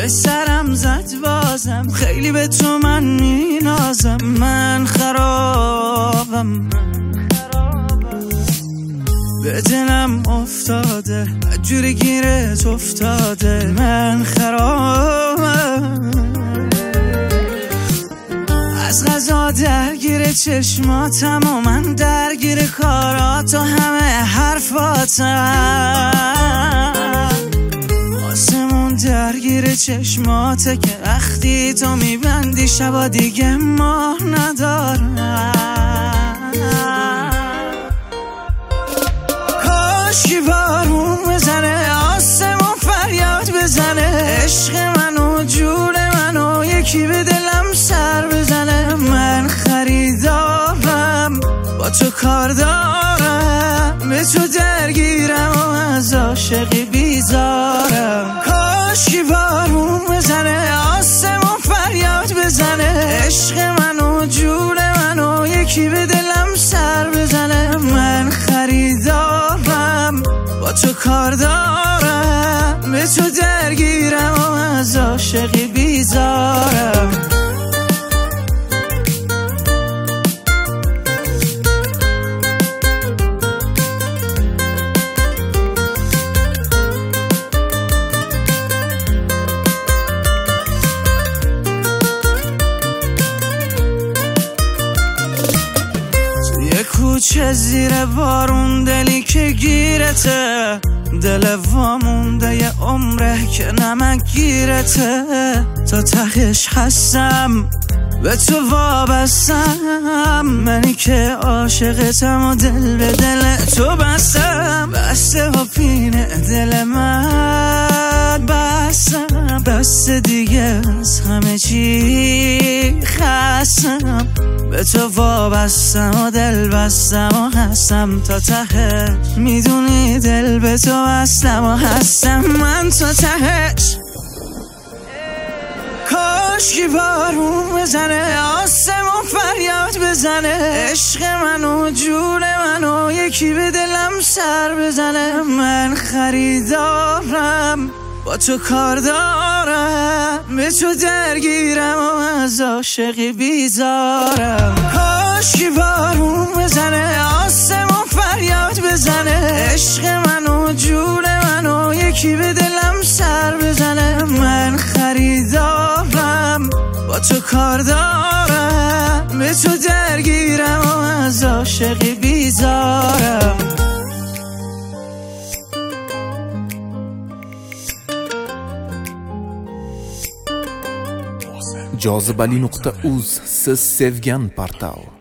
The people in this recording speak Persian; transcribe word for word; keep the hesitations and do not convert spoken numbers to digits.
به سرم زد بازم، خیلی به تو من مینازم. من خرابم، به دلم افتاده جوری گیرت افتاده. من خرابم، از غذا درگیر چشماتم و من درگیر کارات و همه حرفاتم. آسمون درگیر چشماته که وقتی تو میبندی شبا دیگه ماه ندارم. کاشکی بارون بزنه، آسمون فریاد بزنه، عشق منو جون منو یکی به دلم سر بزنه. من خریدارم، با تو کار دارم، به تو درگیرم و از عاشقی بیزارم. کاشکی بارون بزنه، آسمون فریاد بزنه، عشق منو جون منو یکی به دلم سر بزنه. من خریدارم، با تو کار دارم، به تو درگیرم و از عاشقی بیزارم. کوچه زیر بارون دلی که گیرته، دل وامونده یه عمره که نمک گیرته. تا تهش هستم، به تو وابستم، منی که عاشقتم و دل به دل تو بستم. بسته و پینه دل من بستم، بس دیگه از همه چی خستم. به تو وابستم و دل بستم و هستم تا ته. میدونی دل به تو بستم و هستم من تا تهش. کاشکی بارون بزنه، آسمون فریاد بزنه، عشق منو جون منو یکی به دلم سر بزنه. من خریدارم، با تو کار دارم، به تو درگیرم و از عاشقی بیزارم. کاشکی بارون بزنه، آسمون فریاد بزنه، عشق منو جون منو یکی به دلم سر بزنه. من خریدارم، با تو کار دارم، به تو درگیرم و از عاشقی بیزارم. Jozibali nuqta uz siz sevgan portal.